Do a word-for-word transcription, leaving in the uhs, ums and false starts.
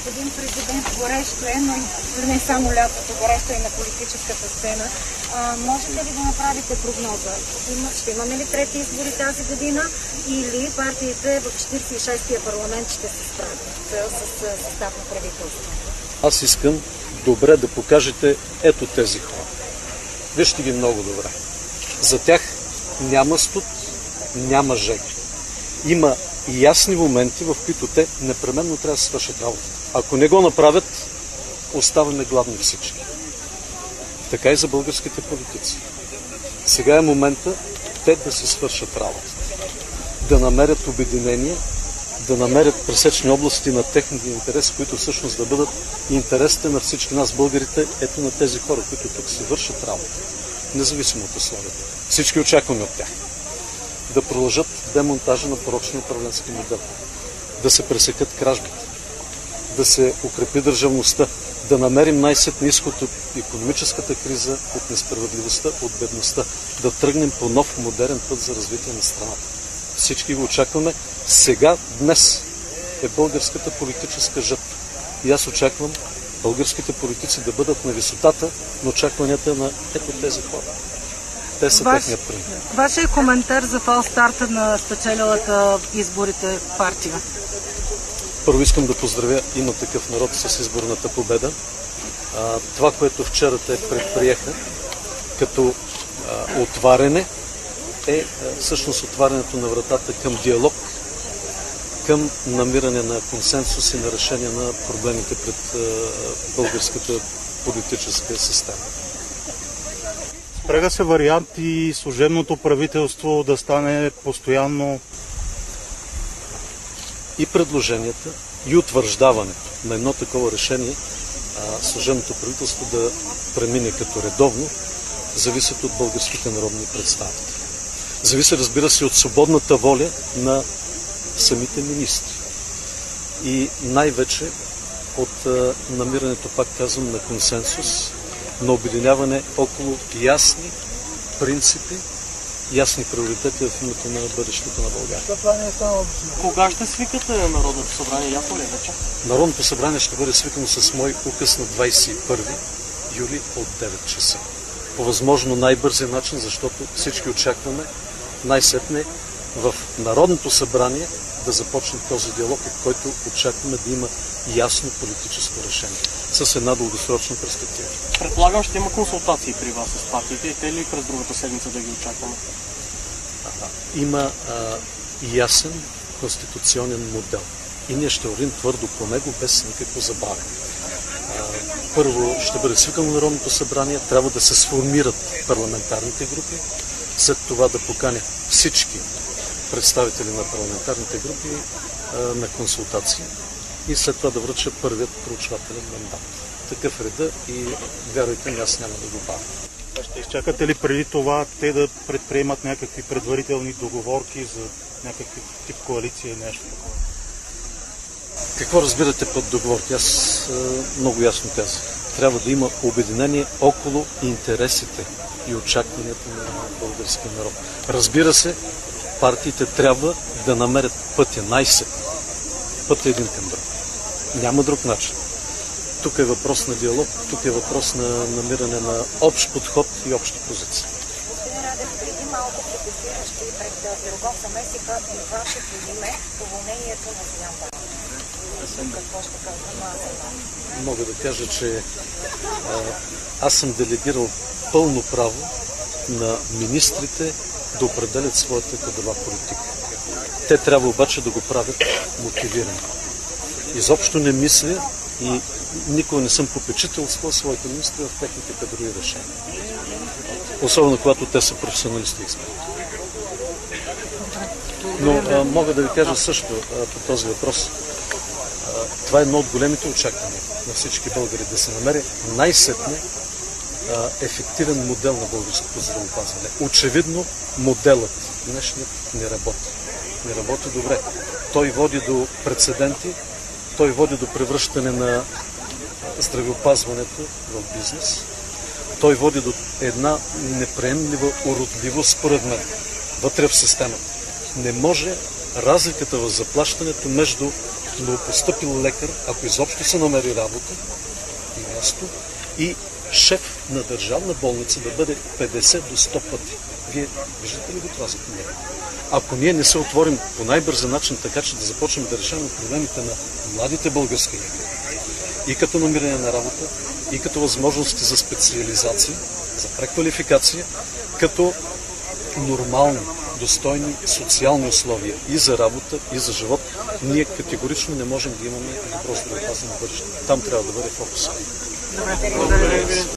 Господин президент, горещо е, но и не само лятото, горещо е на политическата сцена. А, можете ли да направите прогноза? Има, ще имаме ли трети избори тази година или партиите в четиридесет и шестия парламент ще се справят с, с състав на правителство? Аз искам добре да покажете ето тези хора. Вижте ги много добре. За тях няма студ, няма жеги. Има ясни моменти, в които те непременно трябва да се свършат работа. Ако не го направят, оставаме гладни всички. Така и за българските политици. Сега е момента те да се свършат работа. Да намерят обединение, да намерят пресечни области на техните интереси, които всъщност да бъдат интересите на всички нас, българите, ето на тези хора, които тук си вършат работа. Независимо от условията. Всички очакваме от тях да продължат демонтажа на порочния управленски модел, да се пресекат кражбите, да се укрепи държавността, да намерим най-сетне изход от икономическата криза, от несправедливостта, от бедността, да тръгнем по нов модерен път за развитие на страната. Всички го очакваме. Сега, днес е българската политическа жътва. И аз очаквам българските политици да бъдат на висотата на очакванията на ето тези хора. Те са Ваш, техният пример. Вашия коментар за фалстарта на спечелилата изборите партия? Първо искам да поздравя Има такъв народ с изборната победа. А, това, което вчера те предприеха като а, отваряне, е а, всъщност отварянето на вратата към диалог, към намиране на консенсус и на решение на проблемите пред а, българската политическа система. Прега се вариант и служебното правителство да стане постоянно. И предложенията, и утвърждаването на едно такова решение, а, служебното правителство да премине като редовно, зависят от българските народни представители. Зависи, разбира се, от свободната воля на самите министри. И най-вече от а, намирането, пак казвам, на консенсус, на обединяване около ясни принципи, ясни приоритети в името на бъдещето на България. Кога ще свикате Народното събрание? Ясно ли е вече? Народното събрание ще бъде свикано с мой указ на двадесет и първи юли от девет часа. По възможно най-бързия начин, защото всички очакваме най-сетне в Народното събрание да започне този диалог, от който очакваме да има ясно политическо решение с една дългосрочна перспектива. Предполагам, ще има консултации при вас с партиите и те ли през другата седмица да ги очакваме? Има а, ясен конституционен модел и ние ще вървим твърдо по него без никакво забавяне. Първо ще бъде свикано Народното събрание, трябва да се сформират парламентарните групи, след това да поканя всички представители на парламентарните групи а, на консултации и след това да връча първият проучвателен мандат. Такъв реда и вярвайте, аз няма да го бавя. Ще изчакате ли преди това те да предприемат някакви предварителни договорки за някакви тип коалиция и нещо такова? Какво разбирате под договорки? Аз а, много ясно казах. Трябва да има обединение около интересите и очакванията на българския народ. Разбира се, партиите трябва да намерят пътя най-сетне. Пътя един към друг. Няма друг начин. Тук е въпрос на диалог, тук е въпрос на намиране на общ подход и общи позиции. Господин Радев, преди малко протестиращи пред Пирогов замесиха и вашето име уволнението на Делян Пеевски. Какво ще кажа? Мога да кажа, че а, аз съм делегирал пълно право на министрите да определят своята кадрова политика. Те трябва обаче да го правят мотивирано. Изобщо не мисля и никога не съм попечителствал своите министри в техните кадрови решения. Особено когато те са професионалисти и експерти. Но а, мога да ви кажа също а, по този въпрос. А, това е едно от големите очаквания на всички българи, да се намери най-сетне а, ефективен модел на българското здравеопазване. Очевидно моделът днешният не работи. Не работи добре. Той води до прецеденти, той води до превръщане на здравеопазването в бизнес. Той води до една неприемлива уродливост, според мен, вътре в системата. Не може разликата в заплащането между новопостъпил лекар, ако изобщо се намери работа и място, и шеф на държавна болница да бъде петдесет до сто пъти. Вие виждате ли го това за това? Ако ние не се отворим по най-бърза начин, така че да започнем да решаваме проблемите на младите български лекари, и като намиране на работа, и като възможности за специализация, за преквалификация, като нормални, достойни социални условия и за работа, и за живот, ние категорично не можем да имаме добро здравеопазване в бъдеще. Там трябва да бъде фокус.